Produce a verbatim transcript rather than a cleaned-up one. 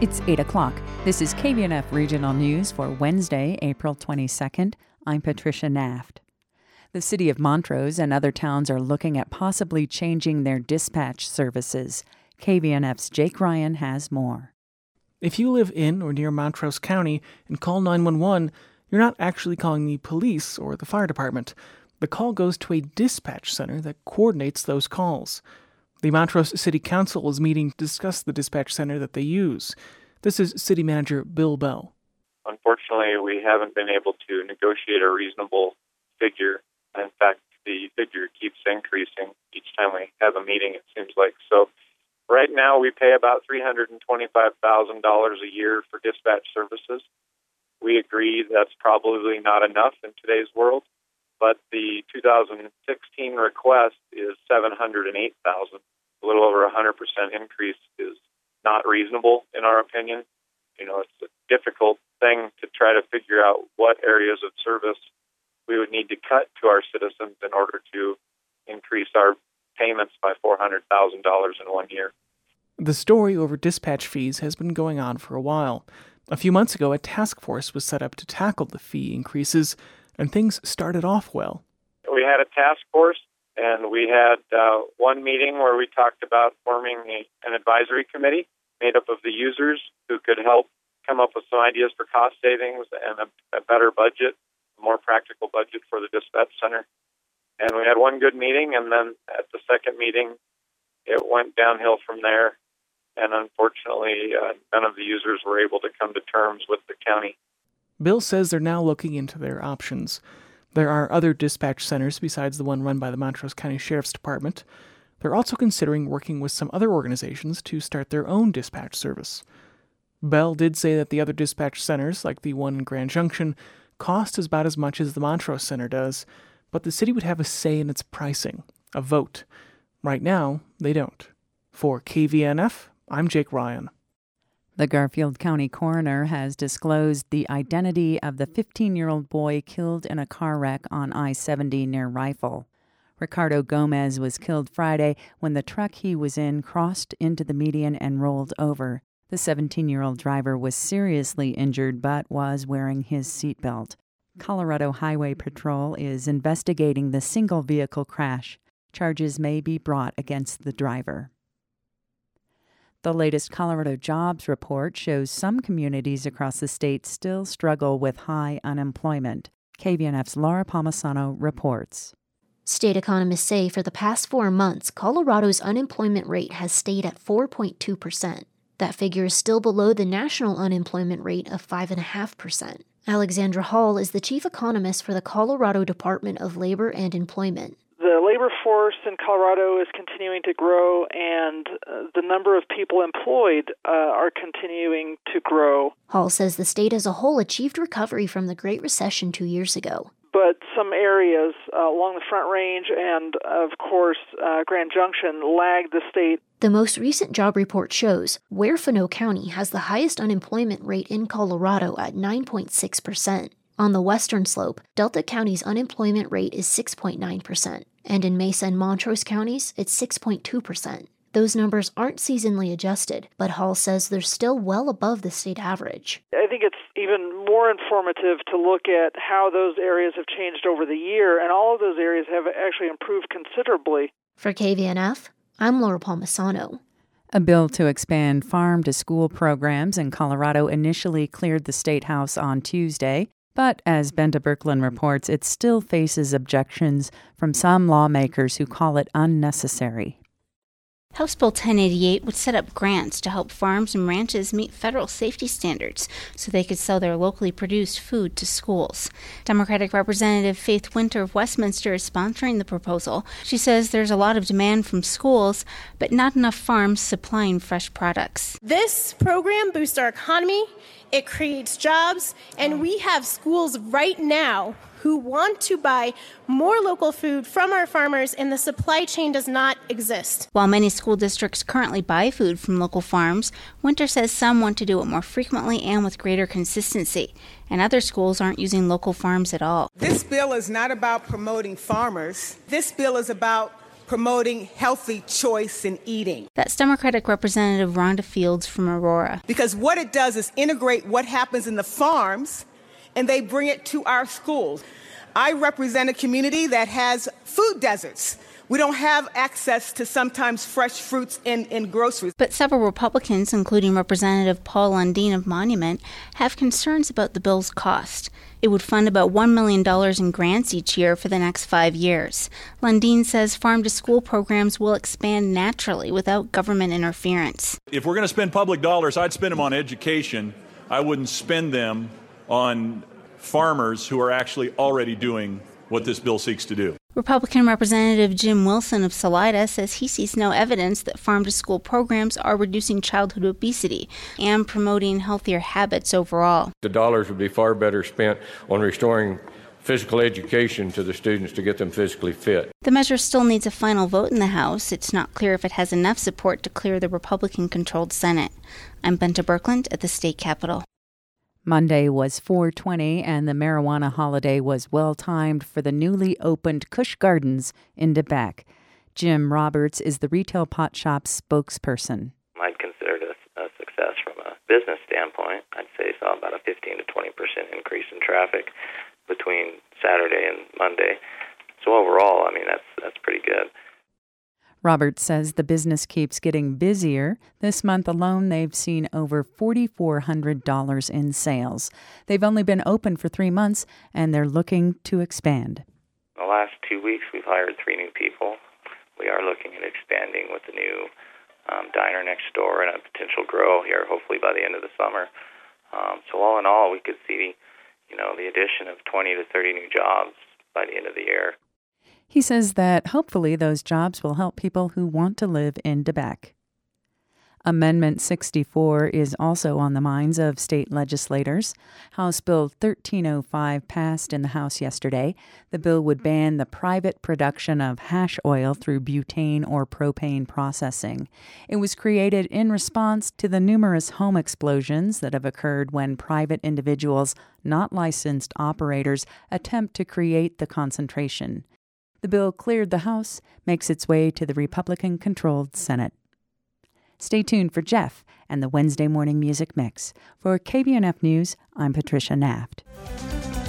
It's eight o'clock. This is K V N F Regional News for Wednesday, April twenty-second. I'm Patricia Naft. The city of Montrose and other towns are looking at possibly changing their dispatch services. K V N F's Jake Ryan has more. If you live in or near Montrose County and call nine one one, you're not actually calling the police or the fire department. The call goes to a dispatch center that coordinates those calls. The Montrose City Council is meeting to discuss the dispatch center that they use. This is City Manager Bill Bell. Unfortunately, we haven't been able to negotiate a reasonable figure. In fact, the figure keeps increasing each time we have a meeting, it seems like. So right now we pay about three hundred twenty-five thousand dollars a year for dispatch services. We agree that's probably not enough in today's world, but the two thousand sixteen request is seven hundred eight thousand dollars. A little over a one hundred percent increase is not reasonable in our opinion. You know, it's a difficult thing to try to figure out what areas of service we would need to cut to our citizens in order to increase our payments by four hundred thousand dollars in one year. The story over dispatch fees has been going on for a while. A few months ago, a task force was set up to tackle the fee increases, and things started off well. We had a task force, and we had uh, one meeting where we talked about forming a, an advisory committee made up of the users who could help come up with some ideas for cost savings and a, a better budget, a more practical budget for the dispatch center. And we had one good meeting, and then at the second meeting, it went downhill from there. And unfortunately, uh, none of the users were able to come to terms with the county. Bill says they're now looking into their options. There are other dispatch centers besides the one run by the Montrose County Sheriff's Department. They're also considering working with some other organizations to start their own dispatch service. Bell did say that the other dispatch centers, like the one in Grand Junction, cost about as much as the Montrose Center does, but the city would have a say in its pricing, a vote. Right now, they don't. For K V N F, I'm Jake Ryan. The Garfield County coroner has disclosed the identity of the fifteen-year-old boy killed in a car wreck on I seventy near Rifle. Ricardo Gomez was killed Friday when the truck he was in crossed into the median and rolled over. The seventeen-year-old driver was seriously injured but was wearing his seatbelt. Colorado Highway Patrol is investigating the single-vehicle crash. Charges may be brought against the driver. The latest Colorado jobs report shows some communities across the state still struggle with high unemployment. K V N F's Laura Palmisano reports. State economists say for the past four months, Colorado's unemployment rate has stayed at four point two percent. That figure is still below the national unemployment rate of five point five percent. Alexandra Hall is the chief economist for the Colorado Department of Labor and Employment. The labor force in Colorado is continuing to grow, and uh, the number of people employed uh, are continuing to grow. Hall says the state as a whole achieved recovery from the Great Recession two years ago. But some areas uh, along the Front Range and, of course, uh, Grand Junction lag the state. The most recent job report shows Huerfano County has the highest unemployment rate in Colorado at nine point six percent. On the western slope, Delta County's unemployment rate is six point nine percent, and in Mesa and Montrose counties, it's six point two percent. Those numbers aren't seasonally adjusted, but Hall says they're still well above the state average. I think it's even more informative to look at how those areas have changed over the year, and all of those areas have actually improved considerably. For K V N F, I'm Laura Palmisano. A bill to expand farm-to-school programs in Colorado initially cleared the State House on Tuesday. But as Benta Birkeland reports, it still faces objections from some lawmakers who call it unnecessary. House Bill ten eighty-eight would set up grants to help farms and ranches meet federal safety standards so they could sell their locally produced food to schools. Democratic Representative Faith Winter of Westminster is sponsoring the proposal. She says there's a lot of demand from schools, but not enough farms supplying fresh products. This program boosts our economy, it creates jobs, and we have schools right now who want to buy more local food from our farmers, and the supply chain does not exist. While many school districts currently buy food from local farms, Winter says some want to do it more frequently and with greater consistency, and other schools aren't using local farms at all. This bill is not about promoting farmers. This bill is about promoting healthy choice in eating. That's Democratic Representative Rhonda Fields from Aurora. Because what it does is integrate what happens in the farms, and they bring it to our schools. I represent a community that has food deserts. We don't have access to sometimes fresh fruits in, in groceries. But several Republicans, including Representative Paul Lundeen of Monument, have concerns about the bill's cost. It would fund about one million dollars in grants each year for the next five years. Lundeen says farm-to-school programs will expand naturally without government interference. If we're going to spend public dollars, I'd spend them on education. I wouldn't spend them on farmers who are actually already doing what this bill seeks to do. Republican Representative Jim Wilson of Salida says he sees no evidence that farm-to-school programs are reducing childhood obesity and promoting healthier habits overall. The dollars would be far better spent on restoring physical education to the students to get them physically fit. The measure still needs a final vote in the House. It's not clear if it has enough support to clear the Republican-controlled Senate. I'm Benta Birkeland at the state capitol. Monday was four twenty, and the marijuana holiday was well-timed for the newly opened Kush Gardens in DeBeck. Jim Roberts is the retail pot shop's spokesperson. I'd consider it a, a success from a business standpoint. I'd say saw about a fifteen to twenty percent increase in traffic between Saturday and Monday. So overall, I mean, that's that's pretty good. Roberts says the business keeps getting busier. This month alone, they've seen over four thousand four hundred dollars in sales. They've only been open for three months, and they're looking to expand. In the last two weeks, we've hired three new people. We are looking at expanding with the new um, diner next door and a potential grow here, hopefully by the end of the summer. Um, so all in all, we could see, you know, the addition of twenty to thirty new jobs by the end of the year. He says that hopefully those jobs will help people who want to live in DeBeck. Amendment sixty-four is also on the minds of state legislators. House Bill thirteen oh five passed in the House yesterday. The bill would ban the private production of hash oil through butane or propane processing. It was created in response to the numerous home explosions that have occurred when private individuals, not licensed operators, attempt to create the concentration. The bill cleared the House, makes its way to the Republican-controlled Senate. Stay tuned for Jeff and the Wednesday Morning Music Mix. For K B N F News, I'm Patricia Naft.